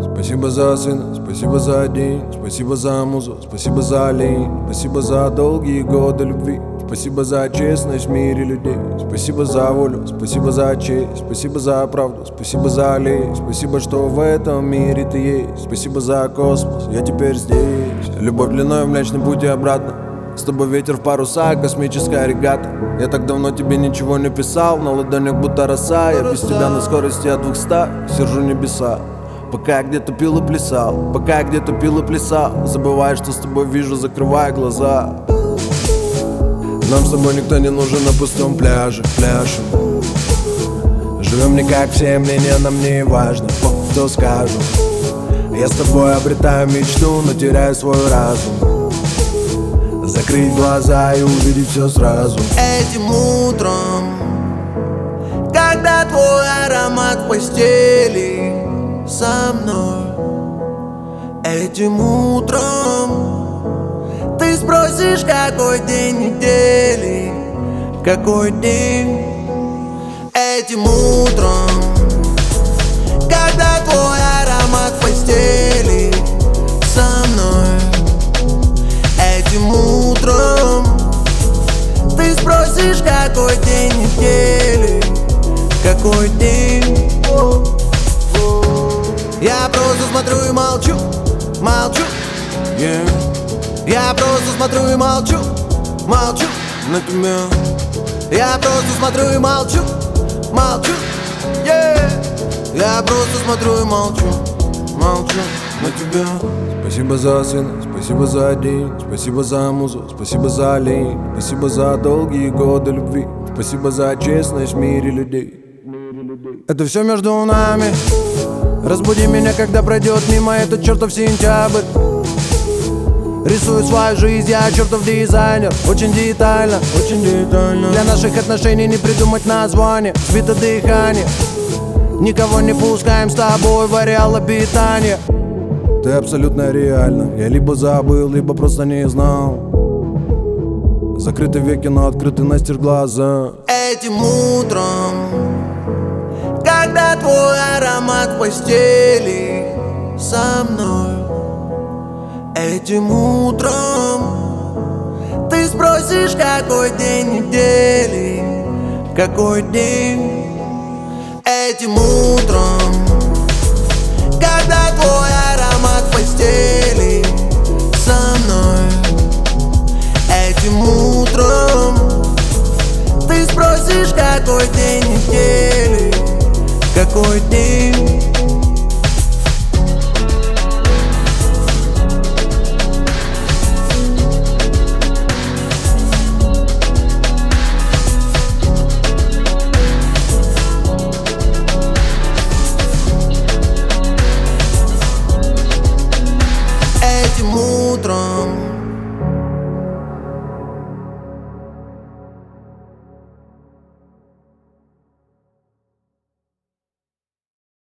Спасибо за сына, спасибо за день, спасибо за музу, спасибо за лень, спасибо за долгие годы любви, спасибо за честность в мире людей, спасибо за волю, спасибо за честь, спасибо за правду, спасибо за лень, спасибо, что в этом мире ты есть, спасибо за космос, я теперь здесь. Любовь длиной в Млечный Путь и обратно, с тобой ветер в паруса, космическая регата. Я так давно тебе ничего не писал, на ладонях будто роса. Я без тебя на скорости от 200 сержу небеса. Пока я где-то пил и плясал, пока я где-то пил и плясал, забывая, что с тобой вижу, закрывая глаза. Нам с тобой никто не нужен на пустом пляже, пляшем. Живем не как все, мнение нам не важно, кто скажет. Я с тобой обретаю мечту, но теряю свой разум. Закрыть глаза и увидеть все сразу. Этим утром, когда твой аромат в постели со мной, этим утром ты спросишь, какой день недели, какой день. Этим утром, когда твой аромат в постели со мной, этим утром ты спросишь, какой день недели, какой день. Я просто смотрю и молчу, молчу, yeah. Я просто смотрю и молчу, молчу на тебя. Я просто смотрю и молчу, молчу, yeah. Я просто смотрю и молчу, молчу на тебя. Спасибо за сына, спасибо за день, спасибо за музу, спасибо за лень, спасибо за долгие годы любви, спасибо за честность в мире людей. Это все между нами. Разбуди меня, когда пройдет мимо этот чертов сентябрь. Рисую свою жизнь, я чертов дизайнер. Очень детально, очень детально. Для наших отношений не придумать название. Сбито дыхание. Никого не пускаем с тобой в ареал обитания. Ты абсолютно реально. Я либо забыл, либо просто не знал. Закрыты веки, но открыты настежь глаза. Этим утром, когда твой аромат в постели со мной, этим утром ты спросишь, какой день недели, какой день. Этим утром,